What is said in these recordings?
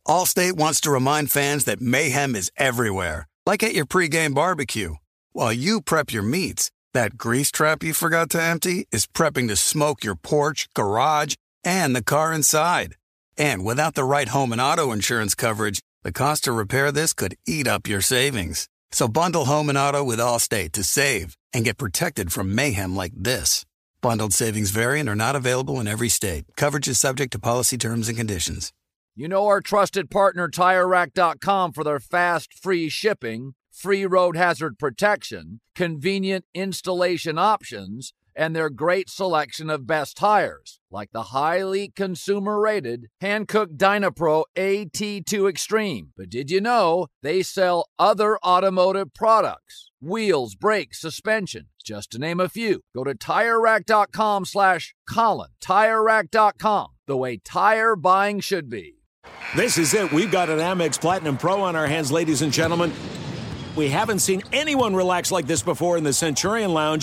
Allstate wants to remind fans that mayhem is everywhere, like at your pregame barbecue. While you prep your meats, that grease trap you forgot to empty is prepping to smoke your porch, garage, and the car inside. And without the right home and auto insurance coverage, the cost to repair this could eat up your savings. So bundle home and auto with Allstate to save and get protected from mayhem like this. Bundled savings vary and are not available in every state. Coverage is subject to policy terms and conditions. You know our trusted partner TireRack.com for their fast, free shipping, free road hazard protection, convenient installation options, and their great selection of best tires, like the highly consumer-rated Hankook Dynapro AT2 Extreme. But did you know they sell other automotive products? Wheels, brakes, suspension, just to name a few. Go to TireRack.com/Colin. TireRack.com, the way tire buying should be. This is it. We've got an Amex Platinum Pro on our hands, ladies and gentlemen. We haven't seen anyone relax like this before in the Centurion Lounge.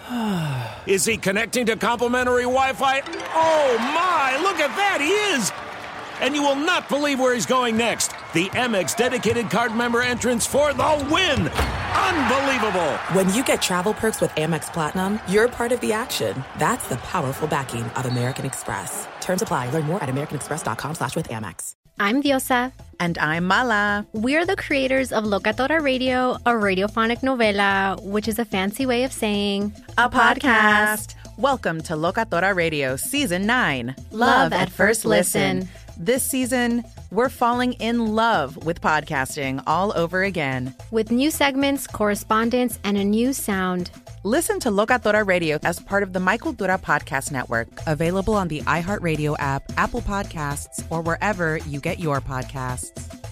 Is he connecting to complimentary Wi-Fi? Oh, my! Look at that! He is! And you will not believe where he's going next. The Amex dedicated card member entrance for the win! Unbelievable! When you get travel perks with Amex Platinum, you're part of the action. That's the powerful backing of American Express. Terms apply. Learn more at americanexpress.com/withAmex. I'm Diosa. And I'm Mala. We're the creators of Locatora Radio, a radiophonic novela, which is a fancy way of saying a podcast. Welcome to Locatora Radio Season 9. Love at First Listen. This season, we're falling in love with podcasting all over again. With new segments, correspondence, and a new sound. Listen to Locatora Radio as part of the My Cultura Podcast Network. Available on the iHeartRadio app, Apple Podcasts, or wherever you get your podcasts.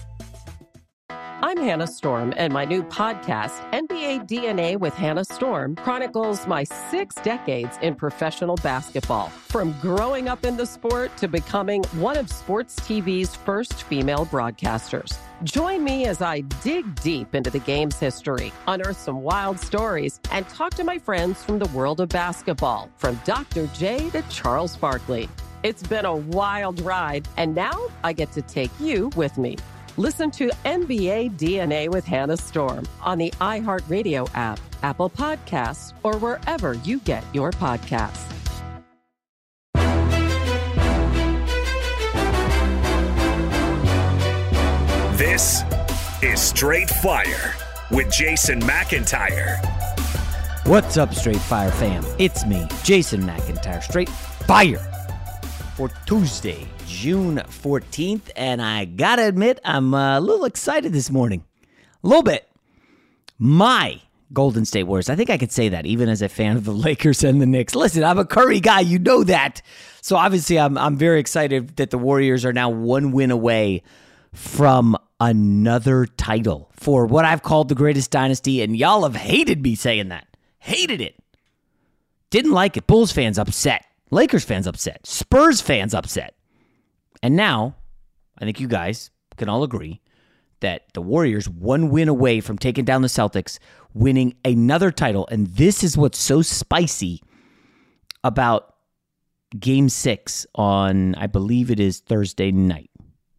I'm Hannah Storm, and my new podcast, NBA DNA with Hannah Storm, chronicles my 6 decades in professional basketball. From growing up in the sport to becoming one of sports TV's first female broadcasters. Join me as I dig deep into the game's history, unearth some wild stories, and talk to my friends from the world of basketball, from Dr. J to Charles Barkley. It's been a wild ride, and now I get to take you with me. Listen to NBA DNA with Hannah Storm on the iHeartRadio app, Apple Podcasts, or wherever you get your podcasts. This is Straight Fire with Jason McIntyre. What's up, Straight Fire fam? It's me, Jason McIntyre, Straight Fire for Tuesday, June 14th, and I gotta admit, I'm a little excited this morning. A little bit. My Golden State Warriors, I think I could say that, even as a fan of the Lakers and the Knicks. Listen, I'm a Curry guy, you know that. So obviously, I'm very excited that the Warriors are now one win away from another title for what I've called the greatest dynasty, and y'all have hated me saying that. Hated it. Didn't like it. Bulls fans upset. Lakers fans upset. Spurs fans upset. And now, I think you guys can all agree that the Warriors one win away from taking down the Celtics, winning another title. And this is what's so spicy about Game 6 on, I believe it is Thursday night.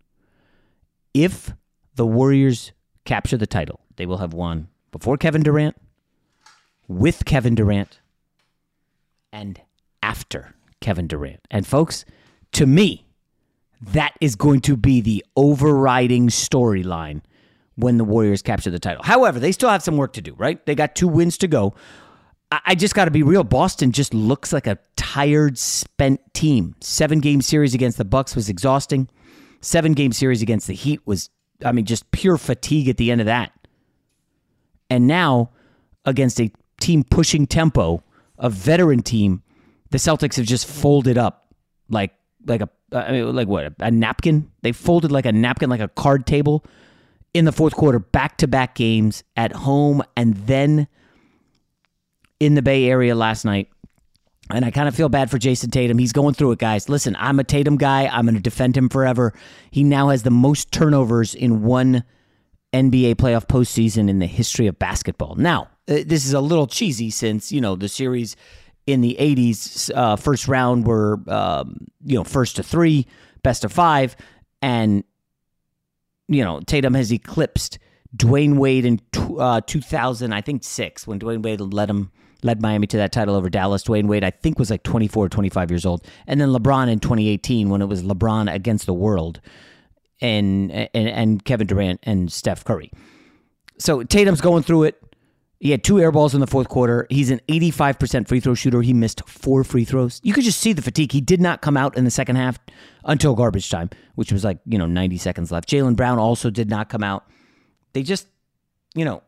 If the Warriors capture the title, they will have won before Kevin Durant, with Kevin Durant, and after Kevin Durant. And folks, to me, that is going to be the overriding storyline when the Warriors capture the title. However, they still have some work to do, right? They got 2 wins to go. I just got to be real. Boston just looks like a tired, spent team. 7-game series against the Bucks was exhausting. 7-game series against the Heat was, just pure fatigue at the end of that. And now, against a team pushing tempo, a veteran team, the Celtics have just folded up like a napkin. They folded like a napkin, like a card table in the fourth quarter, back-to-back games at home and then in the Bay Area last night. And I kind of feel bad for Jason Tatum. He's going through it, guys. Listen, I'm a Tatum guy. I'm going to defend him forever. He now has the most turnovers in one NBA playoff postseason in the history of basketball. Now, this is a little cheesy since, the series in the 80s, first round were, first to 3, best of 5. And Tatum has eclipsed Dwayne Wade in 2006 when Dwayne Wade led Miami to that title over Dallas. Dwayne Wade, I think, was like 24 or 25 years old. And then LeBron in 2018 when it was LeBron against the world and Kevin Durant and Steph Curry. So Tatum's going through it. He had 2 air balls in the fourth quarter. He's an 85% free throw shooter. He missed 4 free throws. You could just see the fatigue. He did not come out in the second half until garbage time, which was 90 seconds left. Jaylen Brown also did not come out. They just, they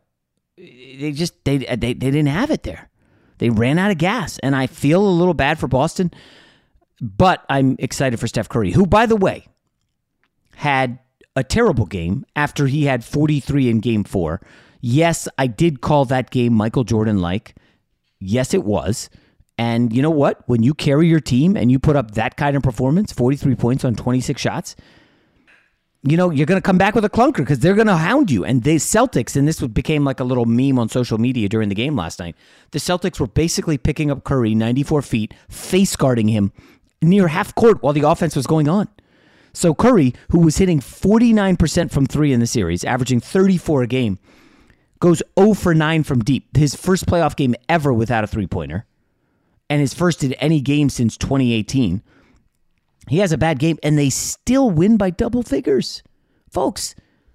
didn't have it there. They ran out of gas, and I feel a little bad for Boston, but I'm excited for Steph Curry, who, by the way, had a terrible game after he had 43 in Game 4. Yes, I did call that game Michael Jordan-like. Yes, it was. And you know what? When you carry your team and you put up that kind of performance, 43 points on 26 shots, you're going to come back with a clunker because they're going to hound you. And the Celtics, and this became like a little meme on social media during the game last night, the Celtics were basically picking up Curry 94 feet, face guarding him near half court while the offense was going on. So Curry, who was hitting 49% from 3 in the series, averaging 34 a game, goes 0 for 9 from deep. His first playoff game ever without a three-pointer, and his first in any game since 2018. He has a bad game, and they still win by double figures. Folks,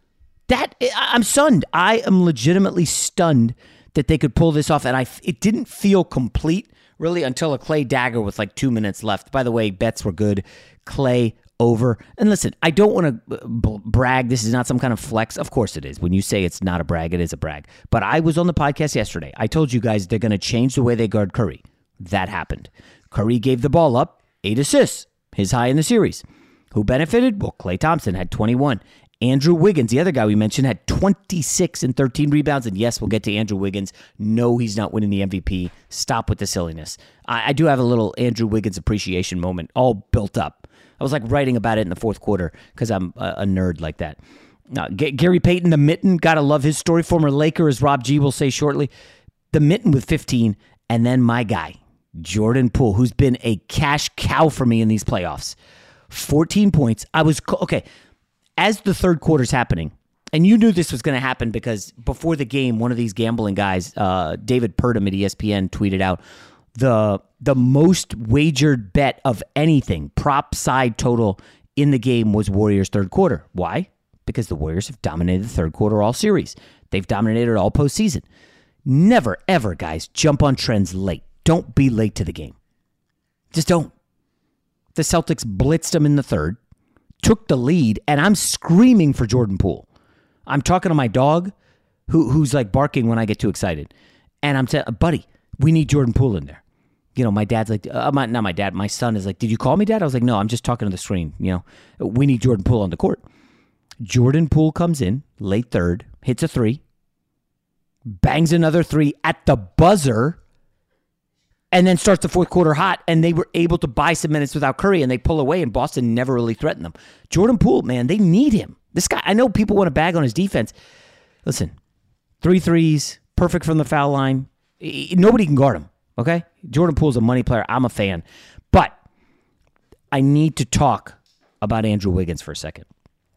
I'm stunned. I am legitimately stunned that they could pull this off, and it didn't feel complete, really, until a Clay dagger with 2 minutes left. By the way, bets were good. Clay over. And listen, I don't want to brag. This is not some kind of flex. Of course it is. When you say it's not a brag, it is a brag. But I was on the podcast yesterday. I told you guys they're going to change the way they guard Curry. That happened. Curry gave the ball up, 8 assists, his high in the series. Who benefited? Well, Klay Thompson had 21. Andrew Wiggins, the other guy we mentioned, had 26 and 13 rebounds. And yes, we'll get to Andrew Wiggins. No, he's not winning the MVP. Stop with the silliness. I do have a little Andrew Wiggins appreciation moment all built up. I was writing about it in the fourth quarter because I'm a nerd like that. Gary Payton, the mitten, gotta love his story. Former Laker, as Rob G will say shortly. The mitten with 15, and then my guy, Jordan Poole, who's been a cash cow for me in these playoffs. 14 points. Okay, as the third quarter's happening, and you knew this was going to happen because before the game, one of these gambling guys, David Purdom at ESPN, tweeted out, the most wagered bet of anything, prop side total in the game was Warriors third quarter. Why? Because the Warriors have dominated the third quarter all series. They've dominated all postseason. Never, ever, guys, jump on trends late. Don't be late to the game. Just don't. The Celtics blitzed them in the third, took the lead, and I'm screaming for Jordan Poole. I'm talking to my dog who's barking when I get too excited. And I'm saying, buddy, we need Jordan Poole in there. My dad's not my dad. My son is did you call me, Dad? I was no, I'm just talking to the screen. We need Jordan Poole on the court. Jordan Poole comes in, late third, hits a 3, bangs another 3 at the buzzer, and then starts the fourth quarter hot, and they were able to buy some minutes without Curry, and they pull away, and Boston never really threatened them. Jordan Poole, man, they need him. This guy, I know people want to bag on his defense. Listen, 3 threes, perfect from the foul line. Nobody can guard him. Okay? Jordan Poole's a money player. I'm a fan. But I need to talk about Andrew Wiggins for a second.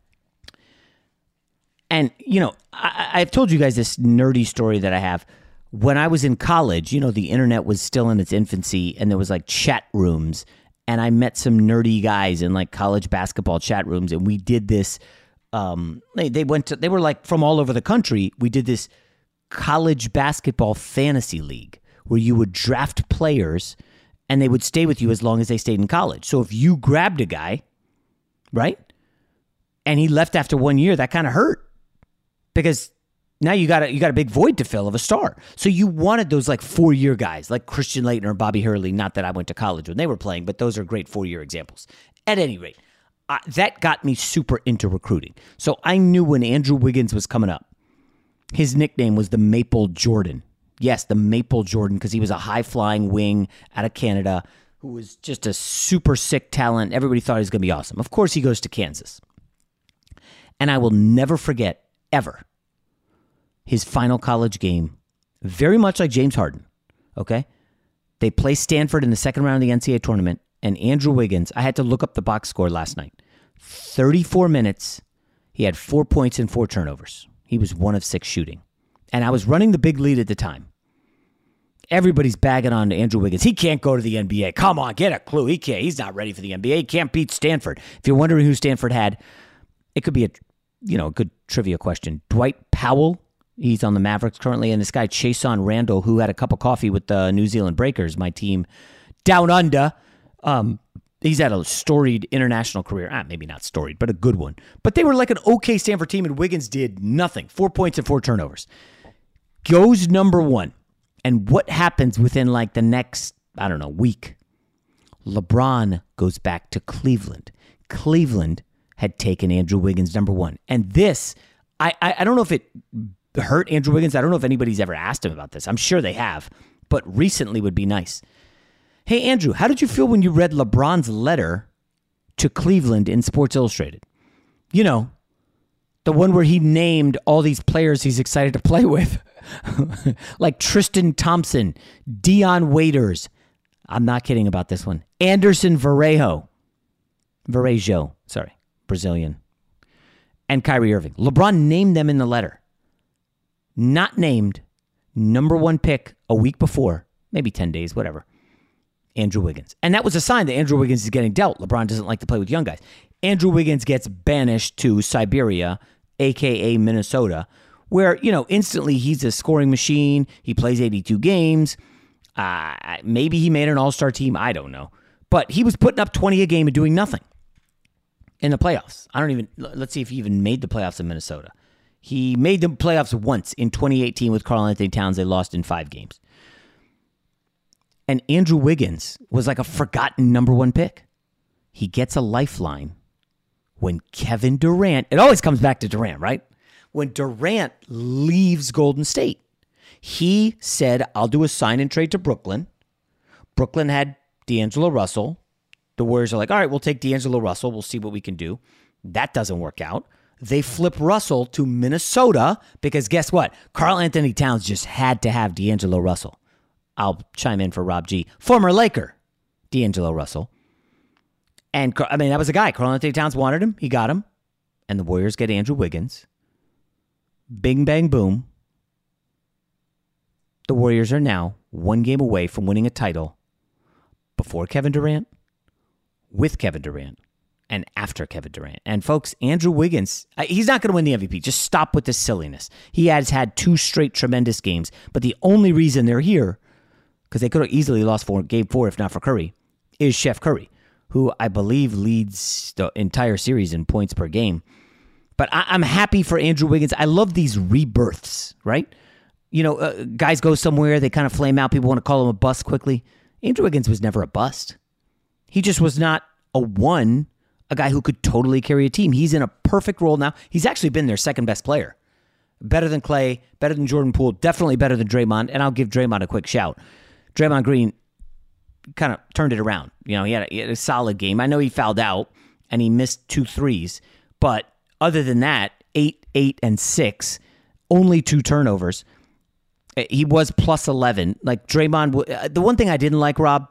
And, I've told you guys this nerdy story that I have. When I was in college, the internet was still in its infancy and there was chat rooms. And I met some nerdy guys in college basketball chat rooms. And we did this. They were from all over the country. We did this college basketball fantasy league, where you would draft players and they would stay with you as long as they stayed in college. So if you grabbed a guy, right, and he left after 1 year, that kind of hurt because now you got a big void to fill of a star. So you wanted those 4-year guys like Christian Laettner or Bobby Hurley. Not that I went to college when they were playing, but those are great 4-year examples. At any rate, that got me super into recruiting. So I knew when Andrew Wiggins was coming up, his nickname was the Maple Jordan. Yes, the Maple Jordan, because he was a high-flying wing out of Canada who was just a super sick talent. Everybody thought he was going to be awesome. Of course, he goes to Kansas. And I will never forget, ever, his final college game, very much like James Harden, okay? They play Stanford in the second round of the NCAA tournament, and Andrew Wiggins, I had to look up the box score last night, 34 minutes. He had 4 points and 4 turnovers. He was 1 of 6 shooting. And I was running the big lead at the time. Everybody's bagging on Andrew Wiggins. He can't go to the NBA. Come on, get a clue. He can't. He's not ready for the NBA. He can't beat Stanford. If you're wondering who Stanford had, it could be a good trivia question. Dwight Powell, he's on the Mavericks currently, and this guy Chason Randall, who had a cup of coffee with the New Zealand Breakers, my team down under. He's had a storied international career. Maybe not storied, but a good one. But they were like an okay Stanford team, and Wiggins did nothing. 4 points and 4 turnovers. Goes number 1. And what happens within like the next, week? LeBron goes back to Cleveland. Cleveland had taken Andrew Wiggins number 1. And this, I don't know if it hurt Andrew Wiggins. I don't know if anybody's ever asked him about this. I'm sure they have. But recently would be nice. Hey, Andrew, how did you feel when you read LeBron's letter to Cleveland in Sports Illustrated? You know, the one where he named all these players he's excited to play with. Like Tristan Thompson, Dion Waiters. I'm not kidding about this one. Anderson Varejao, Brazilian. And Kyrie Irving. LeBron named them in the letter. Not named number 1 pick a week before, maybe 10 days, whatever, Andrew Wiggins. And that was a sign that Andrew Wiggins is getting dealt. LeBron doesn't like to play with young guys. Andrew Wiggins gets banished to Siberia, a.k.a. Minnesota, where, instantly he's a scoring machine. He plays 82 games. Maybe he made an all-star team. I don't know. But he was putting up 20 a game and doing nothing in the playoffs. Let's see if he even made the playoffs in Minnesota. He made the playoffs once in 2018 with Karl Anthony Towns. They lost in 5 games. And Andrew Wiggins was like a forgotten number 1 pick. He gets a lifeline when Kevin Durant, it always comes back to Durant, right? When Durant leaves Golden State, he said, I'll do a sign and trade to Brooklyn. Brooklyn had D'Angelo Russell. The Warriors are like, all right, we'll take D'Angelo Russell. We'll see what we can do. That doesn't work out. They flip Russell to Minnesota because guess what? Karl Anthony Towns just had to have D'Angelo Russell. I'll chime in for Rob G. Former Laker, D'Angelo Russell. And, that was a guy. Karl Anthony Towns wanted him. He got him. And the Warriors get Andrew Wiggins. Bing, bang, boom. The Warriors are now 1 game away from winning a title before Kevin Durant, with Kevin Durant, and after Kevin Durant. And folks, Andrew Wiggins, he's not going to win the MVP. Just stop with this silliness. He has had 2 straight tremendous games, but the only reason they're here, because they could have easily lost game 4 if not for Curry, is Chef Curry, who I believe leads the entire series in points per game. But I'm happy for Andrew Wiggins. I love these rebirths, right? Guys go somewhere, they kind of flame out. People want to call him a bust quickly. Andrew Wiggins was never a bust. He just was not a guy who could totally carry a team. He's in a perfect role now. He's actually been their second best player. Better than Clay, better than Jordan Poole, definitely better than Draymond. And I'll give Draymond a quick shout. Draymond Green kind of turned it around. He had a solid game. I know he fouled out and he missed 2 threes, but other than that, 8, 8, and 6, only 2 turnovers. He was plus 11. Like Draymond, the one thing I didn't like, Rob,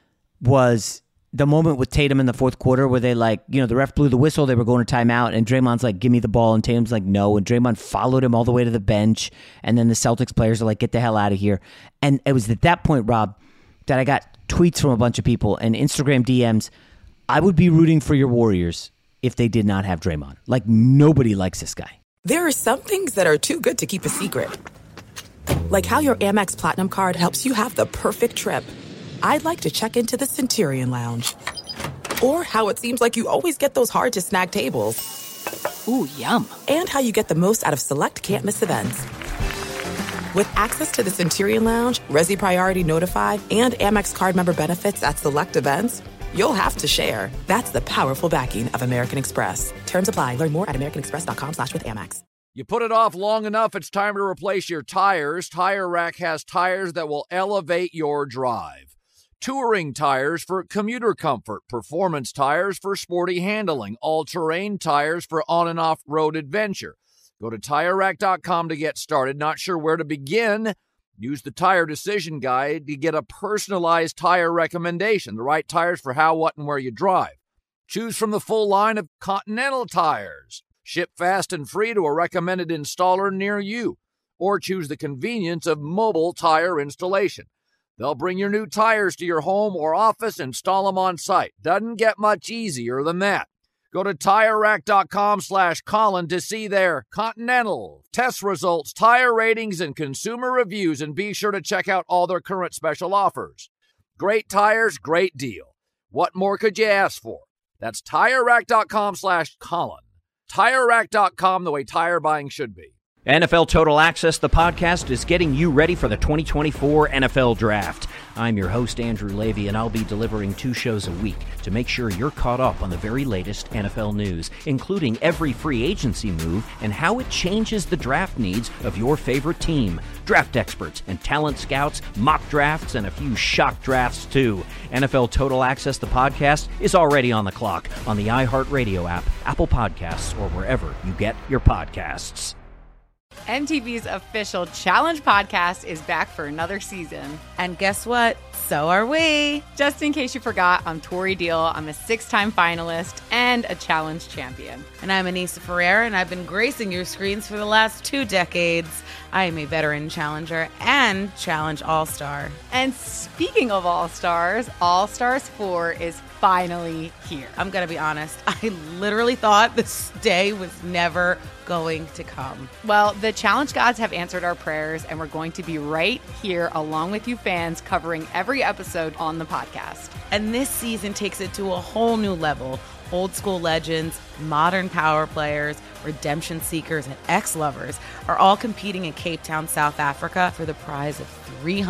was the moment with Tatum in the fourth quarter where they the ref blew the whistle, they were going to timeout, and Draymond's like, give me the ball, and Tatum's like, no, and Draymond followed him all the way to the bench, and then the Celtics players are like, get the hell out of here. And it was at that point, Rob, that I got tweets from a bunch of people and Instagram DMs. I would be rooting for your Warriors if they did not have Draymond. Like, nobody likes this guy. There are some things that are too good to keep a secret. Like how your Amex Platinum card helps you have the perfect trip. I'd like to check into the Centurion Lounge. Or how it seems like you always get those hard-to-snag tables. Ooh, yum. And how you get the most out of select can't-miss events. With access to the Centurion Lounge, Resi Priority Notified, and Amex card member benefits at select events, you'll have to share. That's the powerful backing of American Express. Terms apply. Learn more at americanexpress.com/withAmex. You put it off long enough, it's time to replace your tires. Tire Rack has tires that will elevate your drive. Touring tires for commuter comfort, performance tires for sporty handling, all-terrain tires for on- and off-road adventure. Go to TireRack.com to get started. Not sure where to begin? Use the Tire Decision Guide to get a personalized tire recommendation, the right tires for how, what, and where you drive. Choose from the full line of Continental tires. Ship fast and free to a recommended installer near you, or choose the convenience of mobile tire installation. They'll bring your new tires to your home or office, install them on site. Doesn't get much easier than that. Go to TireRack.com/Colin to see their Continental test results, tire ratings, and consumer reviews, and be sure to check out all their current special offers. Great tires, great deal. What more could you ask for? That's TireRack.com/Colin. TireRack.com, the way tire buying should be. NFL Total Access, the podcast, is getting you ready for the 2024 NFL Draft. I'm your host, Andrew Levy, and I'll be delivering 2 shows a week to make sure you're caught up on the very latest NFL news, including every free agency move and how it changes the draft needs of your favorite team. Draft experts and talent scouts, mock drafts, and a few shock drafts, too. NFL Total Access, the podcast, is already on the clock on the iHeartRadio app, Apple Podcasts, or wherever you get your podcasts. MTV's official Challenge podcast is back for another season. And guess what? So are we. Just in case you forgot, I'm Tori Deal. I'm a 6-time finalist and a Challenge champion. And I'm Anissa Ferreira, and I've been gracing your screens for the last 2 decades. I am a veteran challenger and Challenge All-Star. And speaking of All-Stars, All-Stars 4 is finally here. I'm going to be honest. I literally thought this day was never going to come. Well, the Challenge gods have answered our prayers, and we're going to be right here along with you fans covering every episode on the podcast. And this season takes it to a whole new level. Old school legends, modern power players, redemption seekers, and ex-lovers are all competing in Cape Town, South Africa for the prize of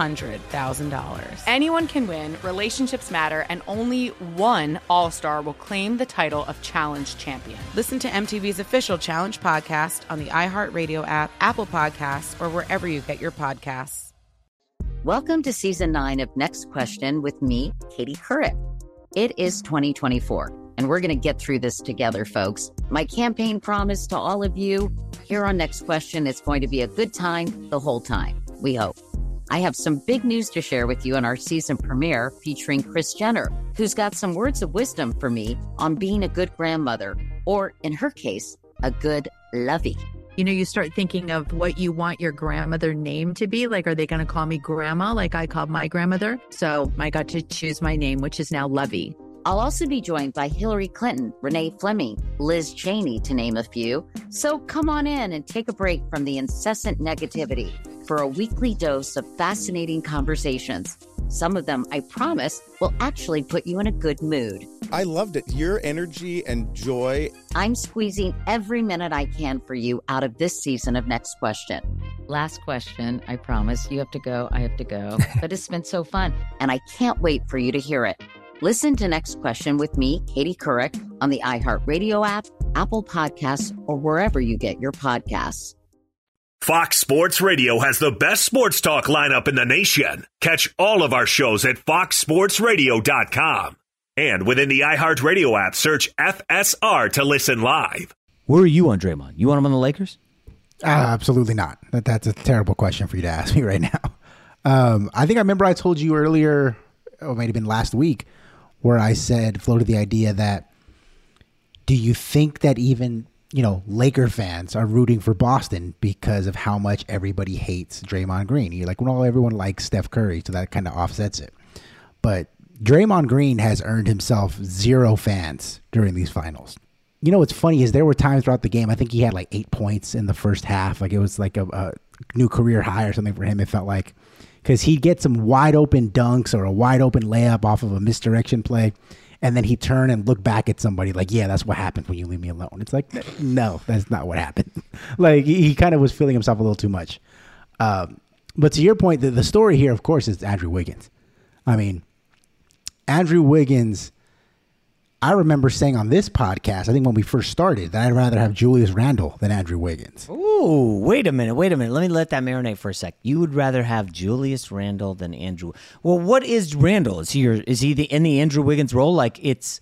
$300,000. Anyone can win, relationships matter, and only one All-Star will claim the title of Challenge champion. Listen to MTV's official Challenge podcast on the iHeartRadio app, Apple Podcasts, or wherever you get your podcasts. Welcome to Season 9 of Next Question with me, Katie Couric. It is 2024. And we're going to get through this together, folks. My campaign promise to all of you here on Next Question, it's going to be a good time the whole time, we hope. I have some big news to share with you on our season premiere featuring Kris Jenner, who's got some words of wisdom for me on being a good grandmother, or in her case, a good lovey. You know, you start thinking of what you want your grandmother name to be. Like, are they going to call me grandma like I called my grandmother? So I got to choose my name, which is now Lovey. I'll also be joined by Hillary Clinton, Renee Fleming, Liz Cheney, to name a few. So come on in and take a break from the incessant negativity for a weekly dose of fascinating conversations. Some of them, I promise, will actually put you in a good mood. I loved it. Your energy and joy. I'm squeezing every minute I can for you out of this season of Next Question. Last question, I promise. You have to go, I have to go. But it's been so fun, and I can't wait for you to hear it. Listen to Next Question with me, Katie Couric, on the iHeartRadio app, Apple Podcasts, or wherever you get your podcasts. Fox Sports Radio has the best sports talk lineup in the nation. Catch all of our shows at foxsportsradio.com. And within the iHeartRadio app, search FSR to listen live. Where are you on Draymond? You want him on the Lakers? Absolutely not. That's a terrible question for you to ask me right now. I think I remember I told you earlier, or it might have been last week, where I floated the idea that, do you think that even, Laker fans are rooting for Boston because of how much everybody hates Draymond Green? You're like, well, everyone likes Steph Curry, so that kind of offsets it. But Draymond Green has earned himself 0 fans during these finals. What's funny is there were times throughout the game, I think he had like 8 points in the first half. Like, it was like a new career high or something for him, it felt like. Because he'd get some wide open dunks or a wide open layup off of a misdirection play, and then he'd turn and look back at somebody like, yeah, that's what happened when you leave me alone. It's like, no, that's not what happened. Like, he kind of was feeling himself a little too much. But to your point, the story here, of course, is Andrew Wiggins. I mean, Andrew Wiggins, I remember saying on this podcast, I think when we first started, that I'd rather have Julius Randle than Andrew Wiggins. Ooh, wait a minute. Let me let that marinate for a sec. You would rather have Julius Randle than Andrew. Well, what is Randle? Is he in the Andrew Wiggins role? Like, it's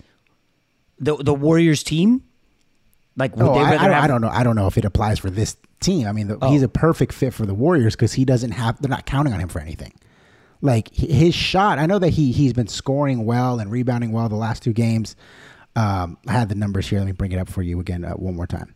the Warriors team? Like, would they rather have... I don't know. I don't know if it applies for this team. I mean, he's a perfect fit for the Warriors because they're not counting on him for anything. Like, his shot, I know that he's been scoring well and rebounding well the last 2 games. I had the numbers here. Let me bring it up for you again one more time.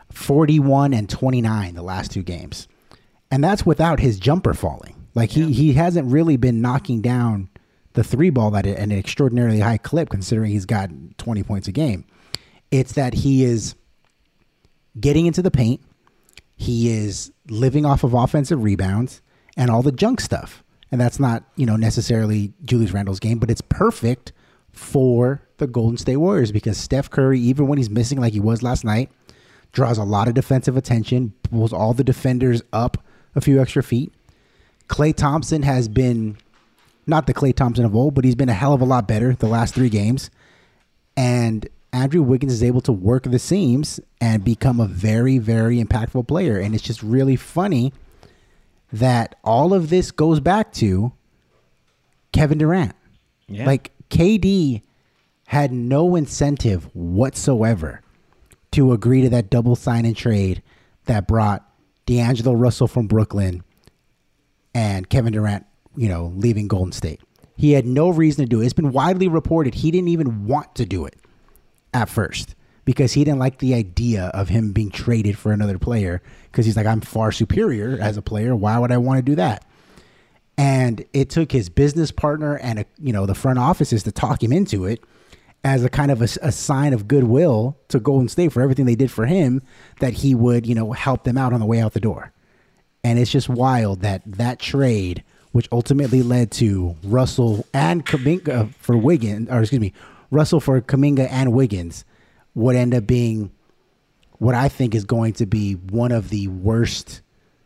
41 and 29 the last 2 games. And that's without his jumper falling. Like he hasn't really been knocking down the 3 ball at an extraordinarily high clip, considering he's got 20 points a game. It's that he is getting into the paint. He is living off of offensive rebounds and all the junk stuff. And that's not, necessarily Julius Randle's game, but it's perfect for the Golden State Warriors because Steph Curry, even when he's missing like he was last night, draws a lot of defensive attention, pulls all the defenders up a few extra feet. Klay Thompson has been not the Klay Thompson of old, but he's been a hell of a lot better the last 3 games. And Andrew Wiggins is able to work the seams and become a very, very impactful player. And it's just really funny that all of this goes back to Kevin Durant. Yeah. Like, KD had no incentive whatsoever to agree to that double sign and trade that brought D'Angelo Russell from Brooklyn and Kevin Durant, leaving Golden State. He had no reason to do it. It's been widely reported he didn't even want to do it at first because he didn't like the idea of him being traded for another player because he's like, I'm far superior as a player. Why would I want to do that? And it took his business partner and, the front offices to talk him into it as a kind of a sign of goodwill to Golden State for everything they did for him, that he would, help them out on the way out the door. And it's just wild that trade, which ultimately led to Russell and Kuminga for Wiggins, Russell for Kuminga and Wiggins, would end up being what I think is going to be one of the worst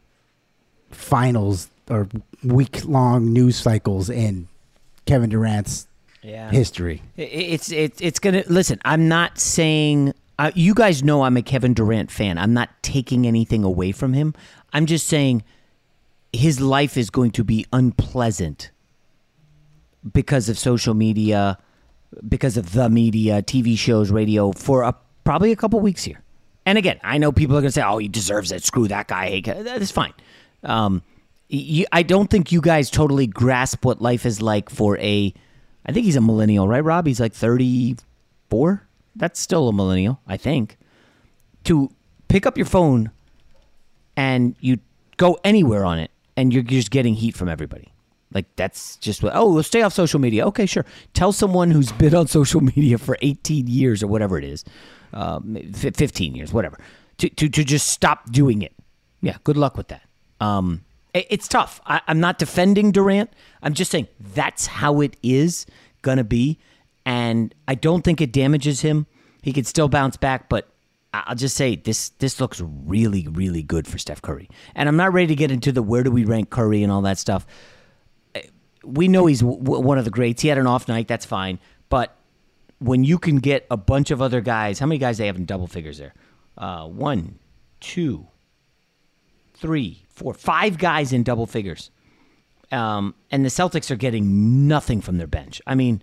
finals or week-long news cycles in Kevin Durant's history. It's gonna listen. I'm not saying you guys know I'm a Kevin Durant fan. I'm not taking anything away from him. I'm just saying his life is going to be unpleasant because of social media, because of the media, TV shows, radio for probably a couple weeks here. And again, I know people are going to say, "Oh, he deserves it. Screw that guy." That's fine. I don't think you guys totally grasp what life is like for I think he's a millennial, right, Rob? He's like 34. That's still a millennial, I think. To pick up your phone and you go anywhere on it and you're just getting heat from everybody. Like, that's just what, we'll stay off social media. Okay, sure. Tell someone who's been on social media for 18 years or whatever it is, 15 years, whatever, to just stop doing it. Yeah, good luck with that. It's tough. I'm not defending Durant. I'm just saying that's how it is going to be. And I don't think it damages him. He could still bounce back, but I'll just say this looks really, really good for Steph Curry. And I'm not ready to get into the where do we rank Curry and all that stuff. We know he's one of the greats. He had an off night. That's fine. But when you can get a bunch of other guys, how many guys they have in double figures there? 1, 2, 3, 4, 5 guys in double figures. And the Celtics are getting nothing from their bench. I mean,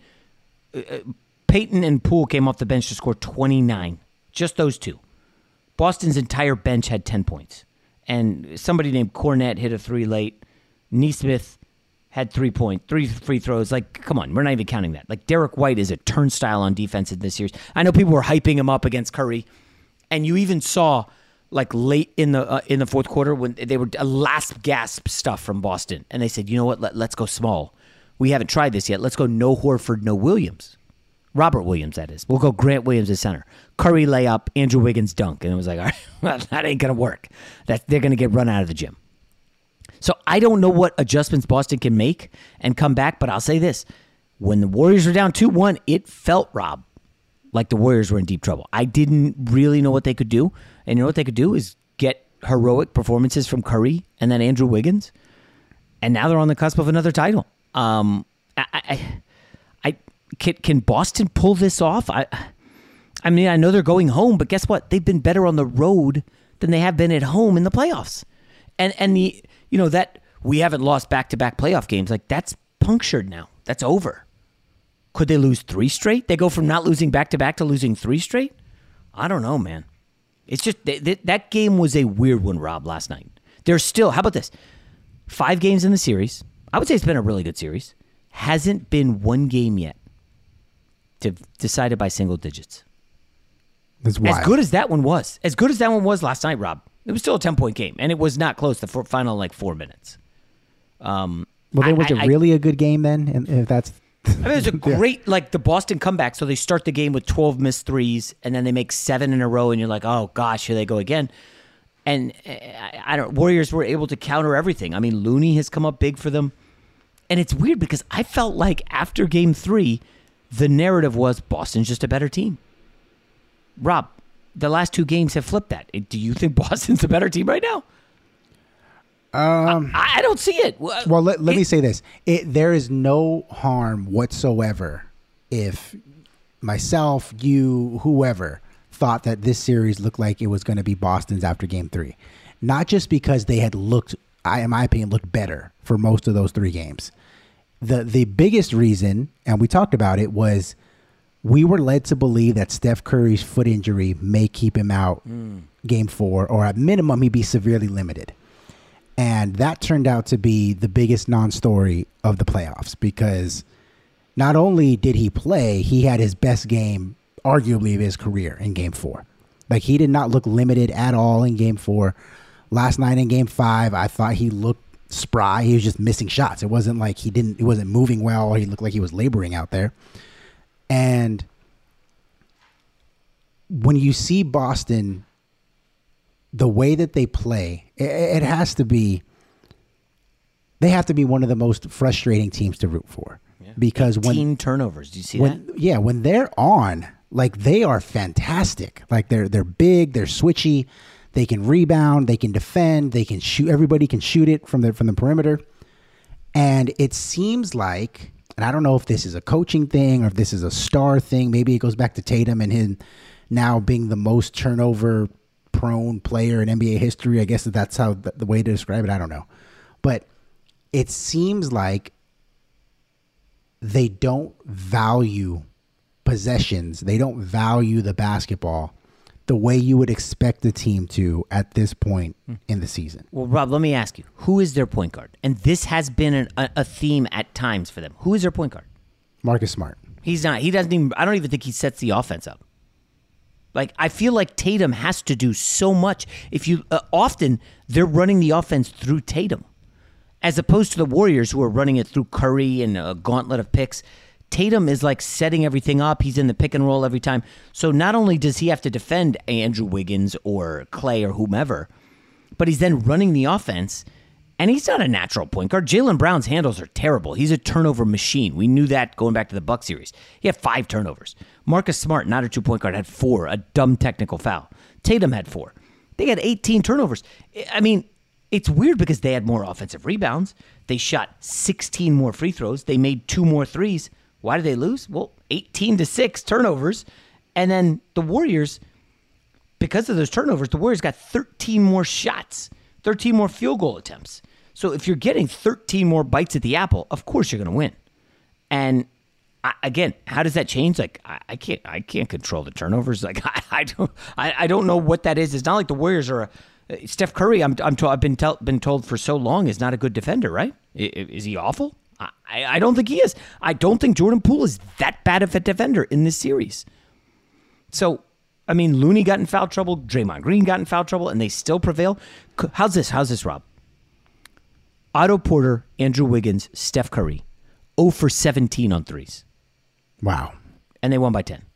Peyton and Poole came off the bench to score 29. Just those two. Boston's entire bench had 10 points. And somebody named Cornette hit a 3 late. Nesmith had 3 points, 3 free throws. Like, come on, we're not even counting that. Like, Derek White is a turnstile on defense in this series. I know people were hyping him up against Curry. And you even saw, like, late in the fourth quarter when they were last gasp stuff from Boston. And they said, you know what, let's go small. We haven't tried this yet. Let's go no Horford, no Williams. Robert Williams, that is. We'll go Grant Williams as center. Curry layup, Andrew Wiggins dunk. And it was like, all right, well, that ain't going to work. They're going to get run out of the gym. So I don't know what adjustments Boston can make and come back, but I'll say this. When the Warriors were down 2-1, it felt, Rob, like the Warriors were in deep trouble. I didn't really know what they could do. And you know what they could do is get heroic performances from Curry and then Andrew Wiggins. And now they're on the cusp of another title. Can Boston pull this off? I mean, I know they're going home, but guess what? They've been better on the road than they have been at home in the playoffs. And the, you know, that we haven't lost back-to-back playoff games, like that's punctured now. That's over. Could they lose 3 straight? They go from not losing back-to-back to losing 3 straight? I don't know, man. It's just that game was a weird one, Rob, last night. There's still, how about this? 5 games in the series. I would say it's been a really good series. Hasn't been one game yet decided by single digits. That's wild. As good as that one was last night, Rob, it was still a 10-point game, and it was not close the final 4 minutes. Well, then was it really a good game then? And if that's, I mean, it was a great the Boston comeback. So they start the game with 12 missed threes, and then they make 7 in a row, and you're like, oh gosh, here they go again. And Warriors were able to counter everything. I mean, Looney has come up big for them, and it's weird because I felt like after Game 3, the narrative was Boston's just a better team. Rob, the last 2 games have flipped that. Do you think Boston's a better team right now? I don't see it. Well, let me say this. There is no harm whatsoever if myself, you, whoever thought that this series looked like it was going to be Boston's after Game 3. Not just because they had looked, in my opinion, looked better for most of those 3 games. The biggest reason, and we talked about it, was we were led to believe that Steph Curry's foot injury may keep him out Game 4, or at minimum, he'd be severely limited. And that turned out to be the biggest non-story of the playoffs, because not only did he play, he had his best game, arguably, of his career in Game 4. Like, he did not look limited at all in Game 4. Last night in Game 5, I thought he looked spry. He was just missing shots. It wasn't like he wasn't moving well, or he looked like he was laboring out there. And when you see Boston, the way that they play, it has to be, they have to be one of the most frustrating teams to root for. Yeah. Because 18 turnovers. Do you see that? Yeah, when they're on, like, they are fantastic. Like, they're big, they're switchy, they can rebound, they can defend, they can shoot. Everybody can shoot it from the perimeter. And it seems like, and I don't know if this is a coaching thing or if this is a star thing. Maybe it goes back to Tatum and him now being the most turnover-prone player in NBA history. I guess that's how the way to describe it. I don't know. But it seems like they don't value possessions. They don't value the basketball the way you would expect the team to at this point in the season. Well, Rob, let me ask you, who is their point guard? And this has been a theme at times for them. Who is their point guard? Marcus Smart. He's not. He doesn't even. I don't even think he sets the offense up. Like, I feel like Tatum has to do so much. If you often they're running the offense through Tatum, as opposed to the Warriors who are running it through Curry and a gauntlet of picks. Tatum is like setting everything up. He's in the pick and roll every time. So not only does he have to defend Andrew Wiggins or Clay or whomever, but he's then running the offense. And he's not a natural point guard. Jaylen Brown's handles are terrible. He's a turnover machine. We knew that going back to the Bucks series. He had 5 turnovers. Marcus Smart, not a 2-point guard, had 4, a dumb technical foul. Tatum had 4. They had 18 turnovers. I mean, it's weird because they had more offensive rebounds. They shot 16 more free throws. They made 2 more threes. Why did they lose? Well, 18-6 turnovers. And then the Warriors, because of those turnovers, the Warriors got 13 more shots, 13 more field goal attempts. So if you're getting 13 more bites at the apple, of course you're going to win. And again, how does that change? Like, I can't control the turnovers. Like, I don't know what that is. It's not like the Warriors are Steph Curry. I've been told for so long is not a good defender, right? Is he awful? I don't think he is. I don't think Jordan Poole is that bad of a defender in this series. So, I mean, Looney got in foul trouble, Draymond Green got in foul trouble, and they still prevail. How's this, Rob? Otto Porter, Andrew Wiggins, Steph Curry, 0 for 17 on threes. Wow. And they won by 10.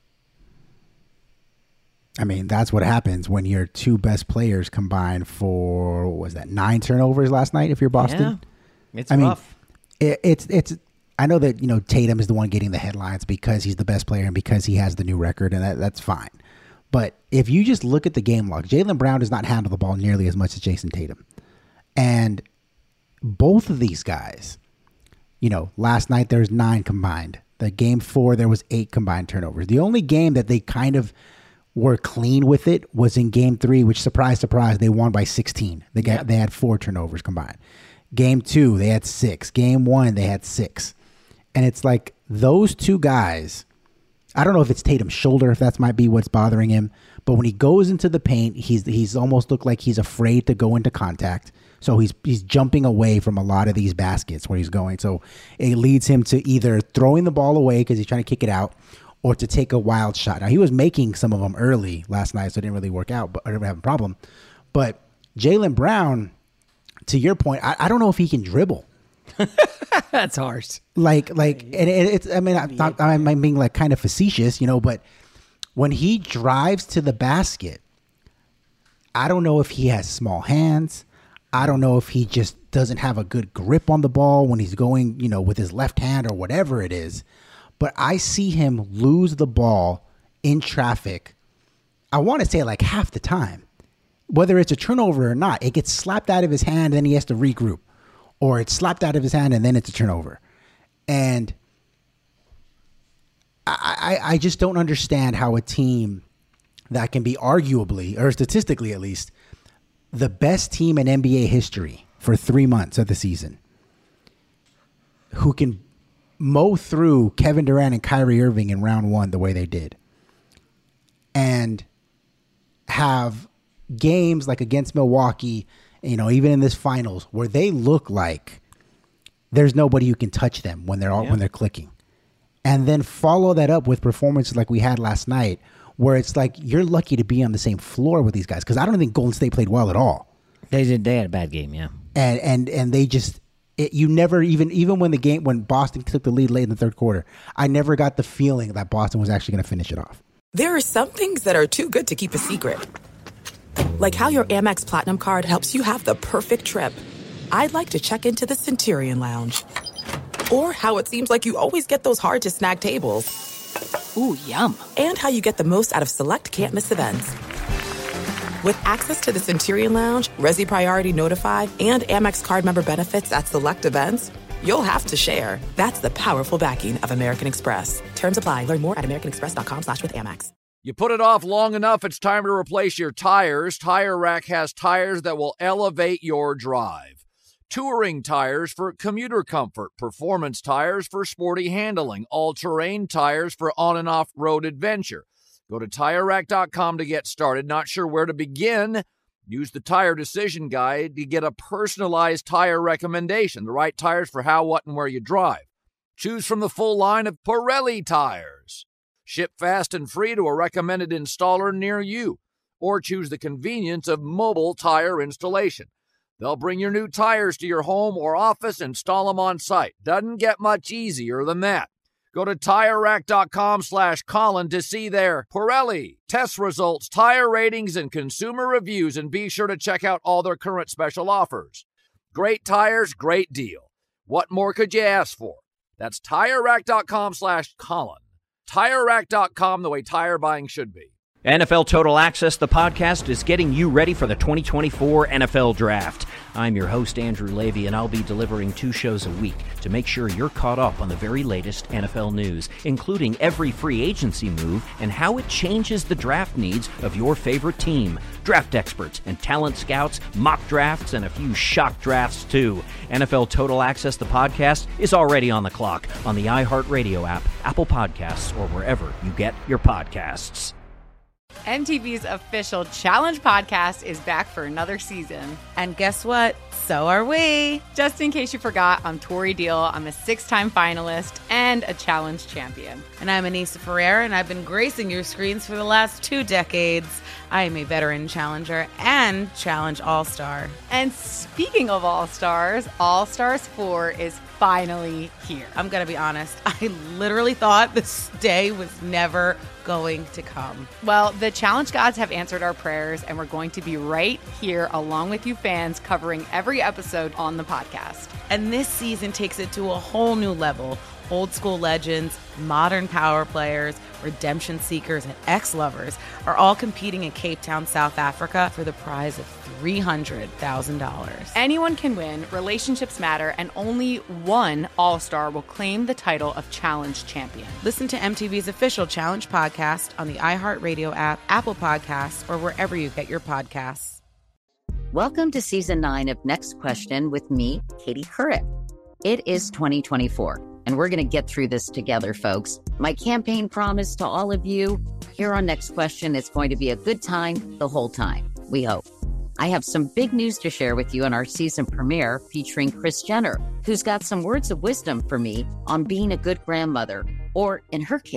I mean, that's what happens when your 2 best players combine for, what was that, 9 turnovers last night if you're Boston? Yeah, it's rough. It's. I know that, Tatum is the one getting the headlines because he's the best player and because he has the new record, and that's fine. But if you just look at the game log, Jaylen Brown does not handle the ball nearly as much as Jason Tatum. And both of these guys, last night there was 9 combined. The Game 4, there was 8 combined turnovers. The only game that they kind of were clean with it was in Game 3, which, surprise, surprise, they won by 16. They had 4 turnovers combined. Game 2, they had 6. Game 1, they had 6. And it's like those 2 guys, I don't know if it's Tatum's shoulder, if that might be what's bothering him, but when he goes into the paint, he's almost looked like he's afraid to go into contact. So he's jumping away from a lot of these baskets where he's going. So it leads him to either throwing the ball away because he's trying to kick it out, or to take a wild shot. Now, he was making some of them early last night, so it didn't really work out, but I didn't have a problem. But Jaylen Brown, to your point, I don't know if he can dribble. That's harsh. And it's, I mean, I'm being like kind of facetious, but when he drives to the basket, I don't know if he has small hands. I don't know if he just doesn't have a good grip on the ball when he's going, with his left hand or whatever it is. But I see him lose the ball in traffic. I want to say like half the time, whether it's a turnover or not, it gets slapped out of his hand and then he has to regroup, or it's slapped out of his hand and then it's a turnover. And I just don't understand how a team that can be arguably, or statistically at least, the best team in NBA history for 3 months of the season, who can mow through Kevin Durant and Kyrie Irving in round one the way they did, and have games like against Milwaukee, even in this finals, where they look like there's nobody who can touch them when they're clicking, and then follow that up with performances like we had last night, where it's like you're lucky to be on the same floor with these guys, because I don't think Golden State played well at all. They had a bad game, yeah. And they just you never even when Boston took the lead late in the third quarter, I never got the feeling that Boston was actually going to finish it off. There are some things that are too good to keep a secret, like how your Amex Platinum card helps you have the perfect trip. I'd like to check into the Centurion Lounge, or how it seems like you always get those hard to snag tables. Ooh, yum. And how you get the most out of select can't-miss events. With access to the Centurion Lounge, Resi Priority Notified, and Amex card member benefits at select events, you'll have to share. That's the powerful backing of American Express. Terms apply. Learn more at americanexpress.com/withAmex. You put it off long enough, it's time to replace your tires. Tire Rack has tires that will elevate your drive. Touring tires for commuter comfort, performance tires for sporty handling, all-terrain tires for on- and off-road adventure. Go to TireRack.com to get started. Not sure where to begin? Use the Tire Decision Guide to get a personalized tire recommendation, the right tires for how, what, and where you drive. Choose from the full line of Pirelli tires. Ship fast and free to a recommended installer near you, or choose the convenience of mobile tire installation. They'll bring your new tires to your home or office, install them on site. Doesn't get much easier than that. Go to TireRack.com/Colin to see their Pirelli test results, tire ratings, and consumer reviews, and be sure to check out all their current special offers. Great tires, great deal. What more could you ask for? That's TireRack.com/Colin. TireRack.com, the way tire buying should be. NFL Total Access, the podcast, is getting you ready for the 2024 NFL Draft. I'm your host, Andrew Levy, and I'll be delivering 2 shows a week to make sure you're caught up on the very latest NFL news, including every free agency move and how it changes the draft needs of your favorite team. Draft experts and talent scouts, mock drafts, and a few shock drafts, too. NFL Total Access, the podcast, is already on the clock on the iHeartRadio app, Apple Podcasts, or wherever you get your podcasts. MTV's official Challenge podcast is back for another season. And guess what? So are we. Just in case you forgot, I'm Tori Deal. I'm a 6-time finalist and a Challenge champion. And I'm Anissa Ferreira, and I've been gracing your screens for the last 2 decades. I am a veteran challenger and Challenge All-Star. And speaking of All-Stars, All-Stars 4 is finally here. I'm going to be honest. I literally thought this day was never going to come. Well, the Challenge gods have answered our prayers, and we're going to be right here along with you fans, covering every episode on the podcast. And this season takes it to a whole new level. Old school legends, modern power players, redemption seekers, and ex-lovers are all competing in Cape Town, South Africa for the prize of $300,000. Anyone can win, relationships matter, and only one All-Star will claim the title of Challenge champion. Listen to MTV's official Challenge podcast on the iHeartRadio app, Apple Podcasts, or wherever you get your podcasts. Welcome to Season 9 of Next Question with me, Katie Couric. It is 2024. And we're going to get through this together, folks. My campaign promise to all of you here on Next Question, it's going to be a good time the whole time, we hope. I have some big news to share with you on our season premiere featuring Kris Jenner, who's got some words of wisdom for me on being a good grandmother, or in her case,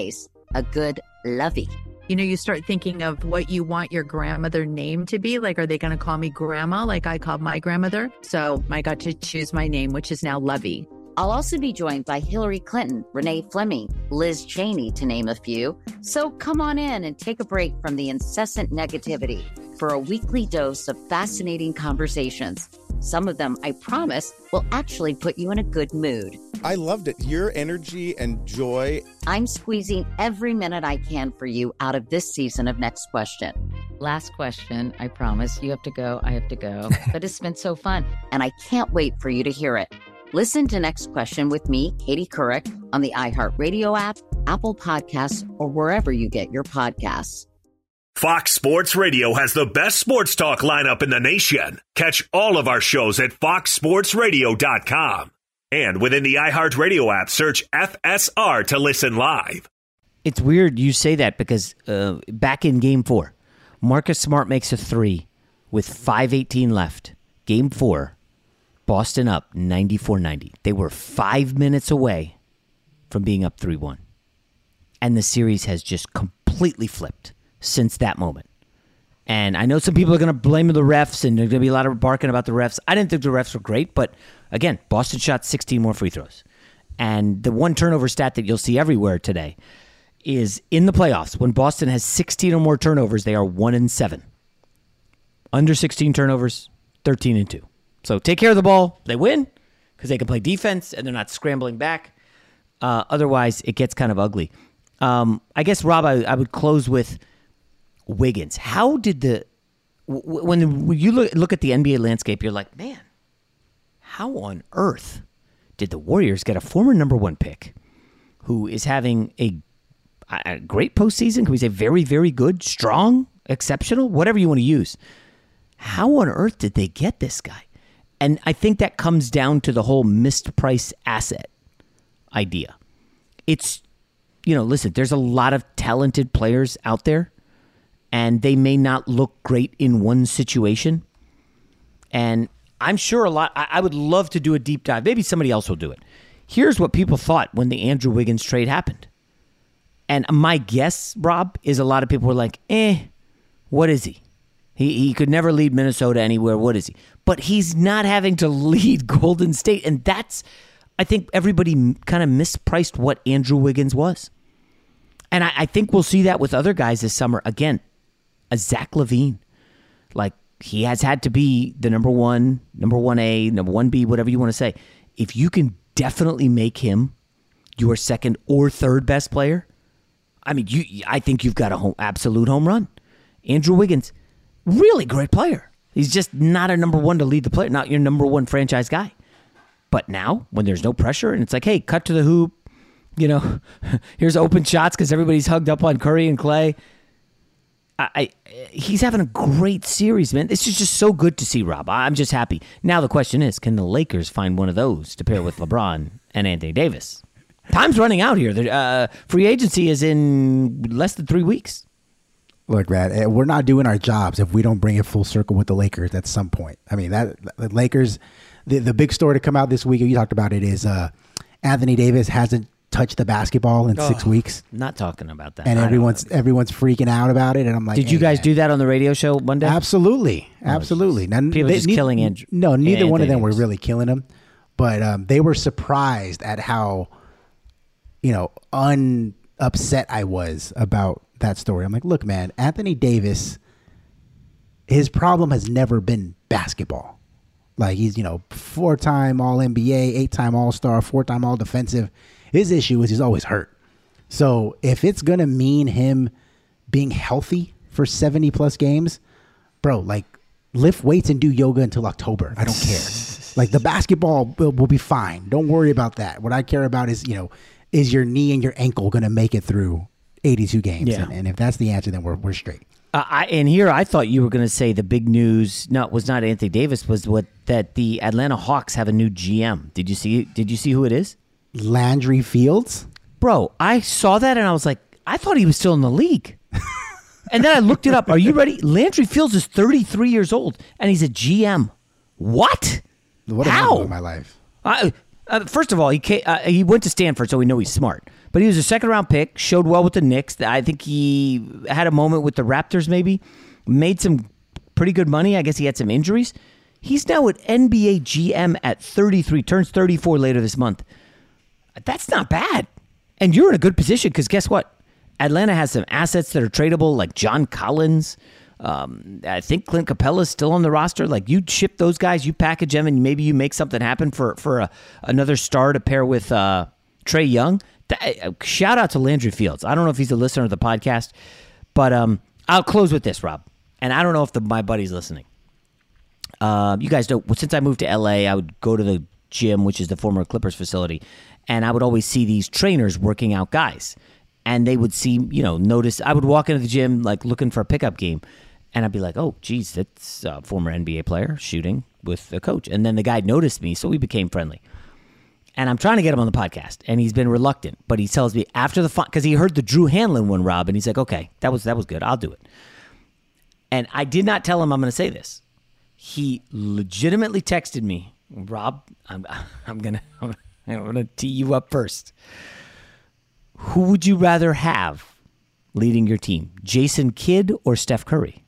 a good lovey. You know, you start thinking of what you want your grandmother name to be. Like, are they going to call me grandma like I called my grandmother? So I got to choose my name, which is now Lovey. I'll also be joined by Hillary Clinton, Renee Fleming, Liz Cheney, to name a few. So come on in and take a break from the incessant negativity for a weekly dose of fascinating conversations. Some of them, I promise, will actually put you in a good mood. I loved it. Your energy and joy. I'm squeezing every minute I can for you out of this season of Next Question. Last question, I promise. You have to go, I have to go. But it's been so fun, and I can't wait for you to hear it. Listen to Next Question with me, Katie Couric, on the iHeartRadio app, Apple Podcasts, or wherever you get your podcasts. Fox Sports Radio has the best sports talk lineup in the nation. Catch all of our shows at foxsportsradio.com. And within the iHeartRadio app, search FSR to listen live. It's weird you say that because back in Game 4, Marcus Smart makes a 3 with 5:18 left. Game 4, Boston up 94-90. They were 5 minutes away from being up 3-1. And the series has just completely flipped since that moment. And I know some people are going to blame the refs, and there's going to be a lot of barking about the refs. I didn't think the refs were great, but again, Boston shot 16 more free throws. And the one turnover stat that you'll see everywhere today is in the playoffs, when Boston has 16 or more turnovers, they are 1-7. Under 16 turnovers, 13-2. So take care of the ball, they win, because they can play defense, and they're not scrambling back. Otherwise, it gets kind of ugly. I guess, Rob, I would close with Wiggins. How did when you look at the NBA landscape, you're like, man, how on earth did the Warriors get a former number 1 pick who is having a great postseason? Can we say very, very good, strong, exceptional, whatever you want to use? How on earth did they get this guy? And I think that comes down to the whole mispriced asset idea. It's, listen, there's a lot of talented players out there, and they may not look great in one situation. And I'm sure I would love to do a deep dive. Maybe somebody else will do it. Here's what people thought when the Andrew Wiggins trade happened. And my guess, Rob, is a lot of people were like, what is he? He could never lead Minnesota anywhere. What is he? But he's not having to lead Golden State. And that's, I think everybody kind of mispriced what Andrew Wiggins was. And I think we'll see that with other guys this summer. Again, a Zach LaVine. Like, he has had to be the number 1, number 1A, number 1B, whatever you want to say. If you can definitely make him your second or third best player, I mean, I think you've got an absolute home run. Andrew Wiggins, really great player. He's just not a number 1 to lead the player, not your number 1 franchise guy. But now, when there's no pressure and it's like, hey, cut to the hoop, here's open shots because everybody's hugged up on Curry and Clay. He's having a great series, man. This is just so good to see, Rob. I'm just happy. Now the question is, can the Lakers find one of those to pair with LeBron and Anthony Davis? Time's running out here. The free agency is in less than 3 weeks. Look, man, we're not doing our jobs if we don't bring it full circle with the Lakers at some point. I mean, the Lakers, the big story to come out this week, you talked about it, is Anthony Davis hasn't touched the basketball in 6 weeks. Not talking about that. And everyone's freaking out about it. And I'm like, did you guys do that on the radio show Monday? Absolutely. People just killing Andrew. No, neither one of them were really killing him. But they were surprised at how, upset I was about that story. I'm like, look, man, Anthony Davis, his problem has never been basketball. Like, he's, 4-time All-NBA, 8-time All-Star, 4-time All-Defensive. His issue is he's always hurt. So if it's going to mean him being healthy for 70-plus games, bro, like, lift weights and do yoga until October. I don't care. Like, the basketball will be fine. Don't worry about that. What I care about is, is your knee and your ankle going to make it through 82 games? Yeah. And if that's the answer, then we're straight. I thought you were going to say the big news. No, it was not Anthony Davis. Was that the Atlanta Hawks have a new GM? Did you see who it is? Landry Fields? Bro, I saw that and I was like, I thought he was still in the league. And then I looked it up. Are you ready? Landry Fields is 33 years old and he's a GM. What? What How? in my life? First of all, he went to Stanford, so we know he's smart. But he was a second-round pick, showed well with the Knicks. I think he had a moment with the Raptors maybe, made some pretty good money. I guess he had some injuries. He's now at NBA GM at 33, turns 34 later this month. That's not bad. And you're in a good position because guess what? Atlanta has some assets that are tradable, like John Collins. I think Clint Capella is still on the roster. Like, you ship those guys, you package them, and maybe you make something happen for another star to pair with Trae Young. Shout out to Landry Fields. I don't know if he's a listener of the podcast, but I'll close with this, Rob. And I don't know if my buddy's listening. You guys know, since I moved to LA, I would go to the gym, which is the former Clippers facility, and I would always see these trainers working out guys. And they would see, notice. I would walk into the gym like looking for a pickup game. And I'd be like, oh, geez, that's a former NBA player shooting with a coach. And then the guy noticed me, so we became friendly. And I'm trying to get him on the podcast, and he's been reluctant. But he tells me after the because he heard the Drew Hanlon one, Rob, and he's like, okay, that was good. I'll do it. And I did not tell him I'm going to say this. He legitimately texted me, Rob, I'm gonna tee you up first. Who would you rather have leading your team, Jason Kidd or Steph Curry?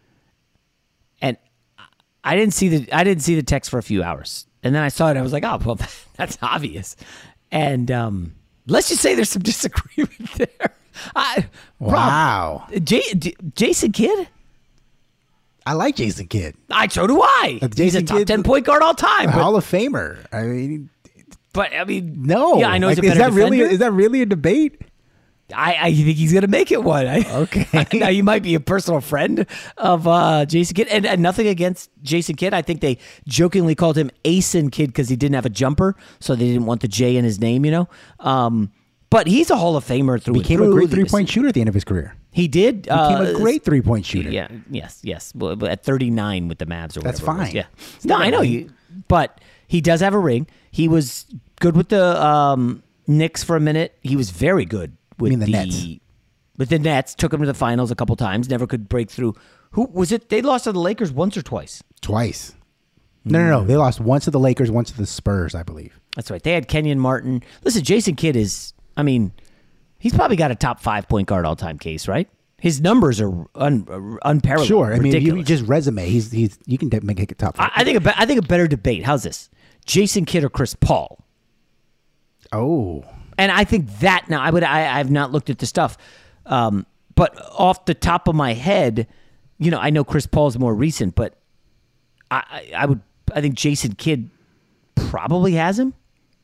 And I didn't see the text for a few hours, and then I saw it. I was like, oh, well, that's obvious. And let's just say there's some disagreement there. Wow, Rob, Jason Kidd. I like Jason Kidd. So do I. He's a top 10 point guard all time. Hall of Famer. I mean, no. Yeah, I know. He's a better defender. Is that really a debate? I think he's going to make it one. Okay. Now, you might be a personal friend of Jason Kidd. And nothing against Jason Kidd. I think they jokingly called him Asen Kidd because he didn't have a jumper, so they didn't want the J in his name, But he's a Hall of Famer through Became a great three-point shooter at the end of his career. He did. Became a great three-point shooter. Yeah. Yes. Well, at 39 with the Mavs or whatever. That's fine. Yeah. No, I know you. But he does have a ring. He was good with the Knicks for a minute. He was very good with the Nets. With the Nets. Took him to the finals a couple times. Never could break through. Who was it? They lost to the Lakers once or twice? Twice. No. They lost once to the Lakers, once to the Spurs, I believe. That's right. They had Kenyon Martin. Listen, Jason Kidd is, he's probably got a top 5 point guard all-time case, right? His numbers are unparalleled. Sure. Ridiculous. If you just resume, you can make it top 5. I think a better debate. How's this? Jason Kidd or Chris Paul? Oh. And I think that now I've not looked at the stuff, but off the top of my head, I know Chris Paul's more recent, but I think Jason Kidd probably has him.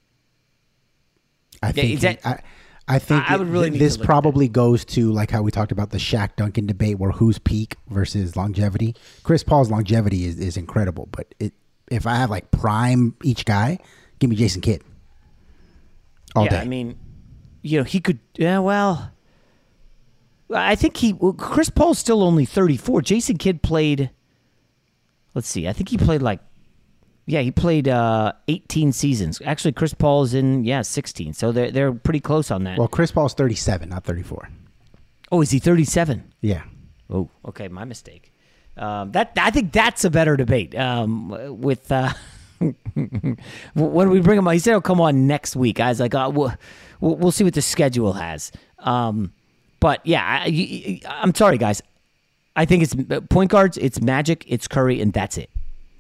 I think I would really this probably goes to like how we talked about the Shaq Duncan debate, where who's peak versus longevity. Chris Paul's longevity is incredible, but if I have like prime each guy, give me Jason Kidd all day. He could. Yeah, well, I think Chris Paul's still only 34. Jason Kidd played. Let's see. I think he played he played 18 seasons. Actually, Chris Paul is in 16. So they're pretty close on that. Well, Chris Paul's 37, not 34. Oh, is he 37? Yeah. Oh, okay, my mistake. I think that's a better debate. With when we bring him on, he said he'll come on next week. I was like, we'll see what the schedule has. But yeah, I'm sorry, guys. I think it's point guards, it's Magic, it's Curry, and that's it.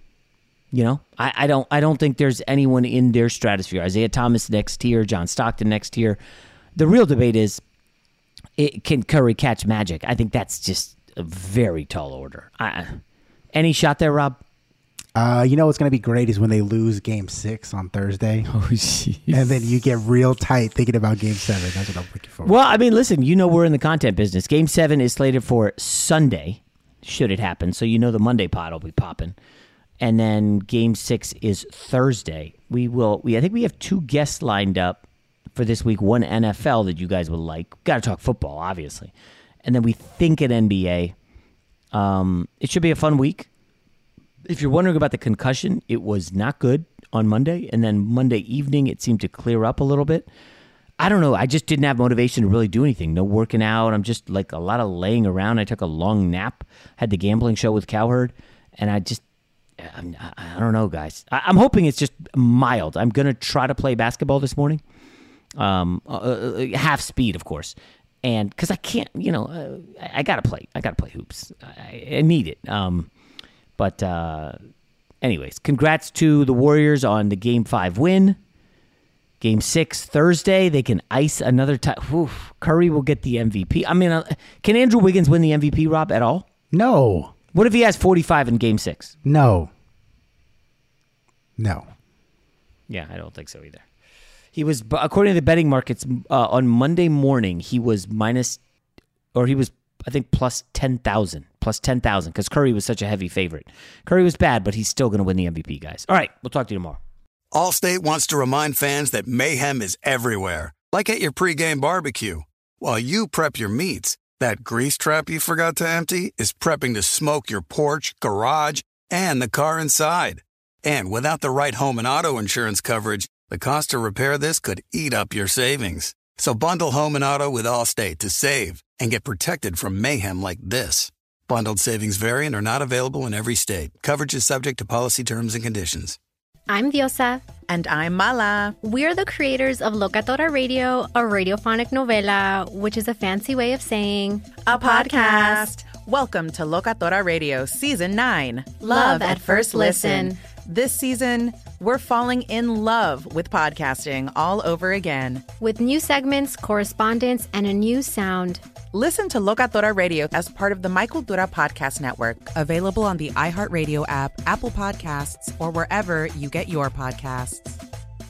I don't think there's anyone in their stratosphere. Isaiah Thomas next tier, John Stockton next tier. The real debate is, can Curry catch Magic? I think that's just a very tall order. Any shot there, Rob? What's going to be great is when they lose Game 6 on Thursday. Oh, jeez. And then you get real tight thinking about Game 7. That's what I'm looking for. Well, listen, we're in the content business. Game 7 is slated for Sunday, should it happen. So the Monday pod will be popping. And then Game 6 is Thursday. I think we have 2 guests lined up for this week. One NFL that you guys would like. Got to talk football, obviously. And then we think an NBA. It should be a fun week. If you're wondering about the concussion, it was not good on Monday. And then Monday evening, it seemed to clear up a little bit. I don't know. I just didn't have motivation to really do anything. No working out. I'm just like a lot of laying around. I took a long nap. Had the gambling show with Cowherd. And I don't know, guys. I'm hoping it's just mild. I'm going to try to play basketball this morning. Half speed, of course. And because I can't, I got to play. I got to play hoops. I need it. Anyways, congrats to the Warriors on the Game 5 win. Game 6 Thursday, they can ice another time. Curry will get the MVP. I mean, can Andrew Wiggins win the MVP, Rob, at all? No. What if he has 45 in Game 6? No. Yeah, I don't think so either. He was, according to the betting markets, on Monday morning, he was I think plus 10,000, because Curry was such a heavy favorite. Curry was bad, but he's still going to win the MVP, guys. All right, we'll talk to you tomorrow. Allstate wants to remind fans that mayhem is everywhere, like at your pregame barbecue. While you prep your meats, that grease trap you forgot to empty is prepping to smoke your porch, garage, and the car inside. And without the right home and auto insurance coverage, the cost to repair this could eat up your savings. So bundle home and auto with Allstate to save and get protected from mayhem like this. Bundled savings vary and are not available in every state. Coverage is subject to policy terms and conditions. I'm Diosa. And I'm Mala. We're the creators of Locatora Radio, a radiophonic novela, which is a fancy way of saying a podcast. Welcome to Locatora Radio Season 9. Love at First Listen. This season, we're falling in love with podcasting all over again. With new segments, correspondence, and a new sound. Listen to Locatora Radio as part of the My Cultura Podcast Network. Available on the iHeartRadio app, Apple Podcasts, or wherever you get your podcasts.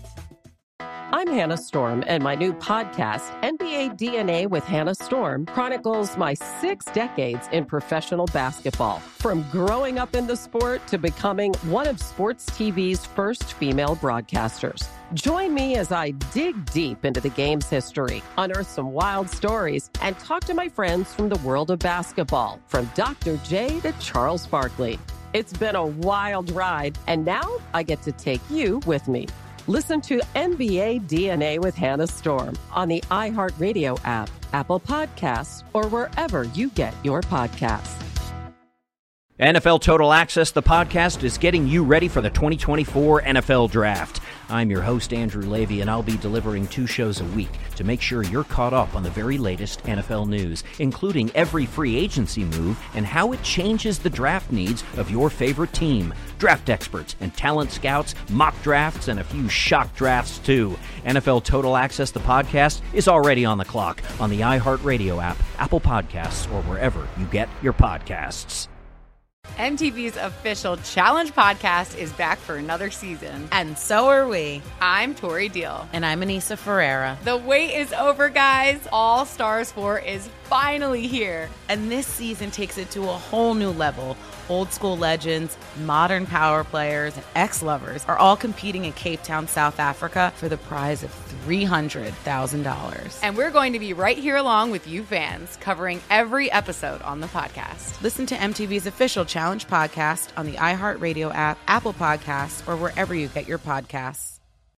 I'm Hannah Storm, and my new podcast, NBA DNA with Hannah Storm, chronicles my 6 decades in professional basketball. From growing up in the sport to becoming one of sports TV's first female broadcasters. Join me as I dig deep into the game's history, unearth some wild stories, and talk to my friends from the world of basketball, from Dr. J to Charles Barkley. It's been a wild ride, and now I get to take you with me. Listen to NBA DNA with Hannah Storm on the iHeartRadio app, Apple Podcasts, or wherever you get your podcasts. NFL Total Access, the podcast, is getting you ready for the 2024 NFL Draft. I'm your host, Andrew Levy, and I'll be delivering 2 shows a week to make sure you're caught up on the very latest NFL news, including every free agency move and how it changes the draft needs of your favorite team. Draft experts and talent scouts, mock drafts, and a few shock drafts, too. NFL Total Access, the podcast, is already on the clock on the iHeartRadio app, Apple Podcasts, or wherever you get your podcasts. MTV's official Challenge podcast is back for another season. And so are we. I'm Tori Deal. And I'm Anissa Ferreira. The wait is over, guys. All Stars 4 is finally here. And this season takes it to a whole new level. Old school legends, modern power players, and ex-lovers are all competing in Cape Town, South Africa for the prize of $300,000. And we're going to be right here along with you fans, covering every episode on the podcast. Listen to MTV's official Challenge podcast on the iHeartRadio app, Apple Podcasts, or wherever you get your podcasts.